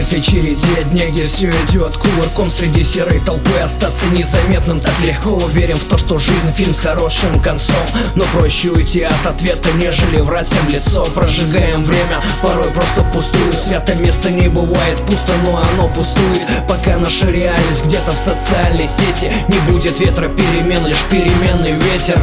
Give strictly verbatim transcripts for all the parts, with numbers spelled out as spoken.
этой череде дней, где все идет кувырком среди серой толпы, остаться незаметным так легко. Уверен в то, что жизнь фильм с хорошим концом, но проще уйти от ответа, нежели врать всем в лицо. Прожигаем время, порой просто впустую. Свято место не бывает пусто, но оно пустует, пока наша реальность где-то в социальной сети. Не будет ветра перемен, лишь переменный ветер.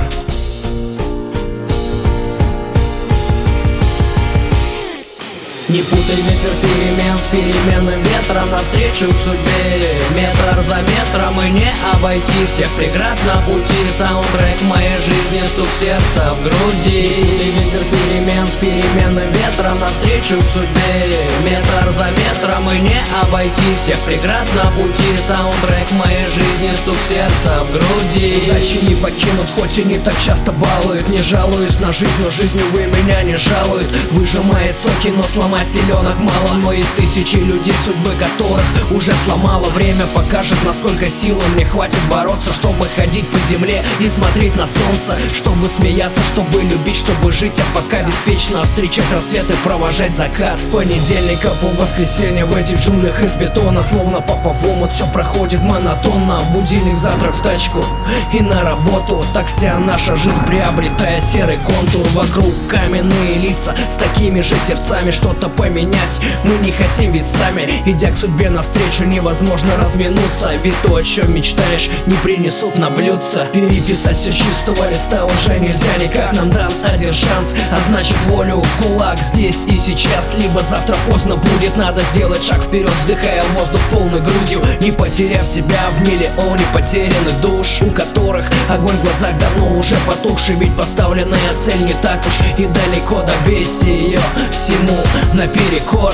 Не путай ветер перемен с переменным ветром навстречу к судьбе. Метр за метром и не обойти всех преград на пути. Саундтрек моей жизни, стук сердца в груди. Не путай ветер перемен с переменным ветром навстречу к судьбе. Метр за метром и не обойти всех преград на пути. Саундтрек моей жизни, стук сердца в груди. Удачи не покинут, хоть и не так часто балуют. Не жалуюсь на жизнь, но жизнь, увы, меня не жалует. Выжимает соки, но сломать селенок мало. Но есть тысячи людей, судьбы которых уже сломало. Время покажет, насколько силы мне хватит бороться, чтобы ходить по земле и смотреть на солнце, чтобы смеяться, чтобы любить, чтобы жить, а пока беспечно встречать рассвет и провожать закат. С понедельника по воскресенье в этих джунглях из бетона, словно попав в омут, все проходит монотонно. Будильник, завтрак в тачку и на работу. Так вся наша жизнь приобретает серый контур. Вокруг каменные лица с такими же сердцами. Что-то поменять мы не хотим, ведь сами, идя к судьбе навстречу, невозможно разминуться. Ведь то, о чем мечтаешь, не принесут на блюдце. Переписать все с чистого листа уже нельзя никак. Нам дан один шанс, а значит волю в кулак здесь и сейчас. Либо завтра поздно будет, надо сделать шаг вперед, вдыхая воздух полной грудью, не потеряв себя в миллионе потерянных душ, у которых огонь в глазах давно уже потухший. Ведь поставленная цель не так уж и далеко, добейся ее всему наперекор.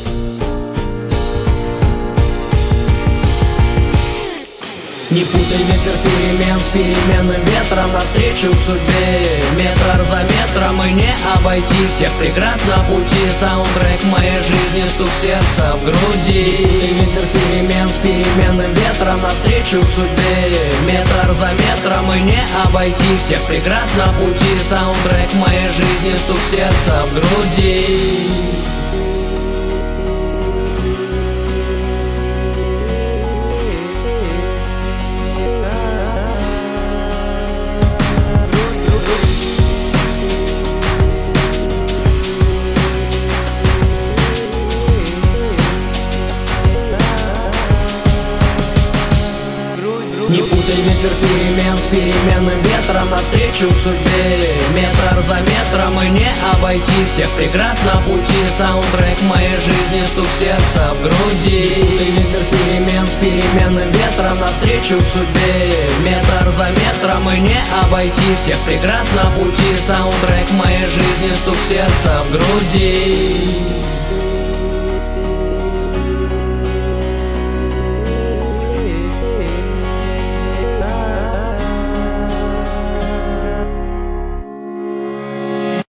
Не путай ветер перемен с переменным ветром навстречу к судьбе. Метр за метром и не обойти всех преград на пути. Саундтрек моей жизни, стук сердца в груди. Не путай ветер перемен с переменным ветром навстречу к судьбе. Метр за метром и не обойти всех преград на пути. Саундтрек моей жизни, стук сердца в груди. Не путай ветер перемен с переменным ветром навстречу к судьбе. Метр за метром и не обойти всех преград на пути. Саундтрек моей жизни, стук сердца в груди. Не путай ветер перемен с переменным ветром навстречу к судьбе. Метр за метром и не обойти всех преград на пути. Саундтрек моей жизни, стук сердца в груди.